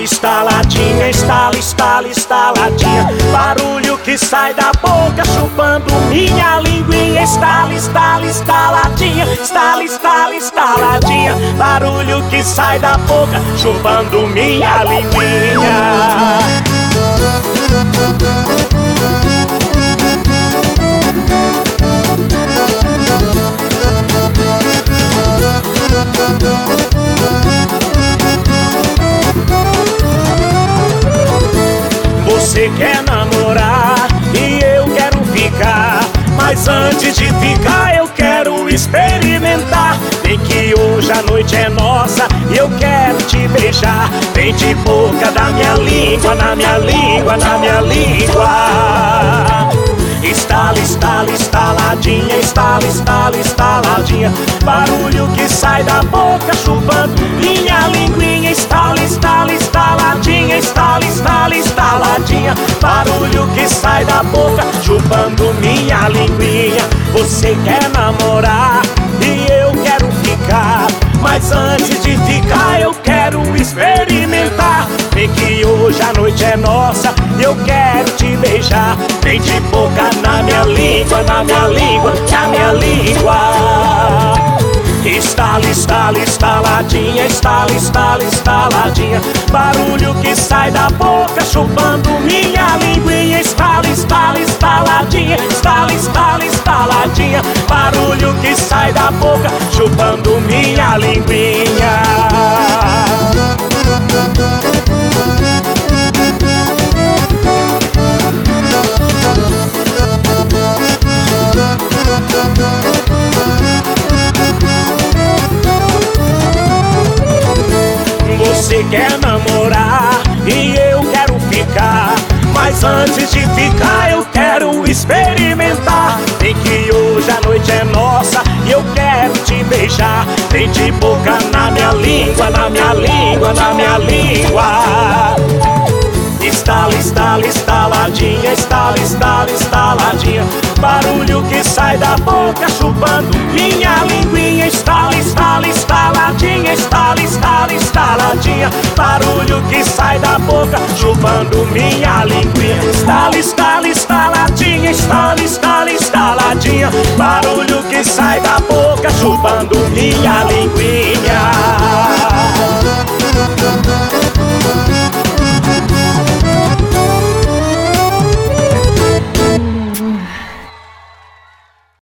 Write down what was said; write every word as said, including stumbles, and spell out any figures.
estaladinha, estala, estala, estaladinha. Barulho que sai da boca chupando minha linguinha. Estala, estala, estaladinha, estala, estala, estaladinha. Barulho que sai da boca chupando minha linguinha. Você quer namorar e eu quero ficar, mas antes de ficar eu quero experimentar. Vem que hoje a noite é nossa e eu quero te beijar. Vem de boca da minha língua, na minha língua, na minha língua. Estala, estala, estaladinha, estala, estala, estaladinha. Barulho que sai da boca chupando minha linguinha. Estala, estala, estaladinha, estala, estala, estaladinha. Barulho que sai da boca chupando minha linguinha. Você quer namorar e eu quero ficar, mas antes de ficar eu quero experimentar. Vem que hoje a noite é nossa e eu quero te beijar. Vem de boca na minha língua, na minha língua, na minha língua. Estala, estala, estaladinha, estala, estala, estaladinha. Barulho que sai da boca chupando minha linguinha. Estala, estala, estaladinha, estala, estala, estaladinha. Barulho que sai da boca chupando minha linguinha. Você quer namorar e eu quero ficar, mas antes de ficar eu quero experimentar. Vem que hoje a noite é nossa e eu quero te beijar. Vem de boca na minha língua, na minha língua, na minha língua. Estala, estala, estaladinha, estala, estala, estaladinha. Barulho que sai da boca chupando minha linguinha. Estala, estala, estaladinha, estala, estala, estaladinha. Barulho que sai da boca chupando minha linguinha. Estala, estala, estaladinha, estala, estala, estaladinha. Barulho que sai da boca chupando minha linguinha.